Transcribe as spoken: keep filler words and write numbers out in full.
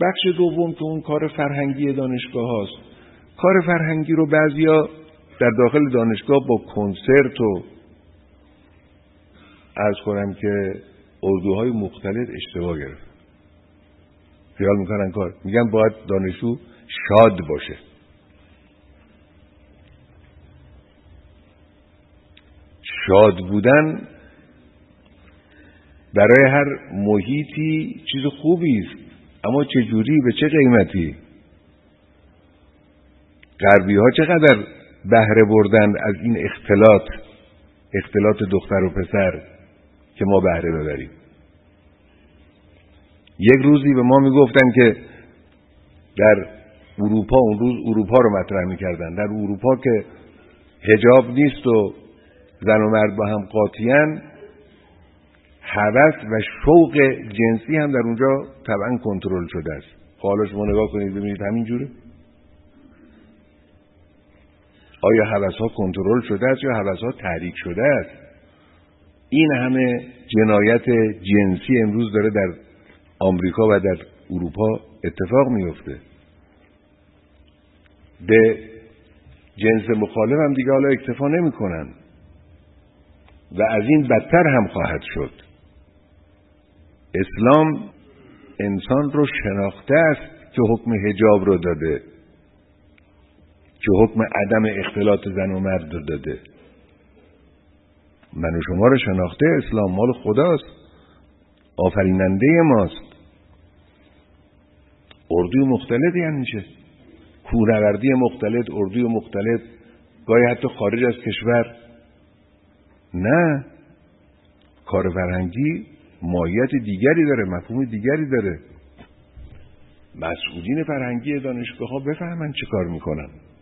بخش دوم که اون کار فرهنگی دانشگاه هاست. کار فرهنگی رو بعضیا در داخل دانشگاه با کنسرت و عرض کنم که اردوهای مختلف اشتباه گرفت. خیال میکنن کار میگن باید دانشجو شاد باشه. شاد بودن برای هر محیطی چیز خوبی است، اما چه جوری، به چه قیمتی؟ غربی ها چقدر بهره بردن از این اختلاط اختلاط دختر و پسر که ما بهره ببریم. یک روزی به ما میگفتن که در اروپا، اون روز اروپا رو مطرح میکردن، در اروپا که حجاب نیست و زن و مرد با هم قاطیان، هوس و شوق جنسی هم در اونجا طبعا کنترل شده است. حالا شما نگاه کنید ببینید همین جوره. آیا هوس ها کنترل شده است یا هوس ها تحریک شده است؟ این همه جنایت جنسی امروز داره در آمریکا و در اروپا اتفاق میفته. به جنس مخالف هم دیگه حالا اکتفا نمی کنن و از این بدتر هم خواهد شد. اسلام انسان رو شناخته است که حکم حجاب رو داده، که حکم عدم اختلاط زن و مرد رو داده. من و شما رو شناخته. اسلام مال خداست، آفریننده ماست. اردوی مختلفی هم میشه، کوهنوردی مختلف، اردوی مختلف، گاهی حتی خارج از کشور. نه، کار فرهنگی ماهیت دیگری داره، مفهوم دیگری داره. مسئولین فرهنگی دانشگاه ها بفهمن چه کار میکنن.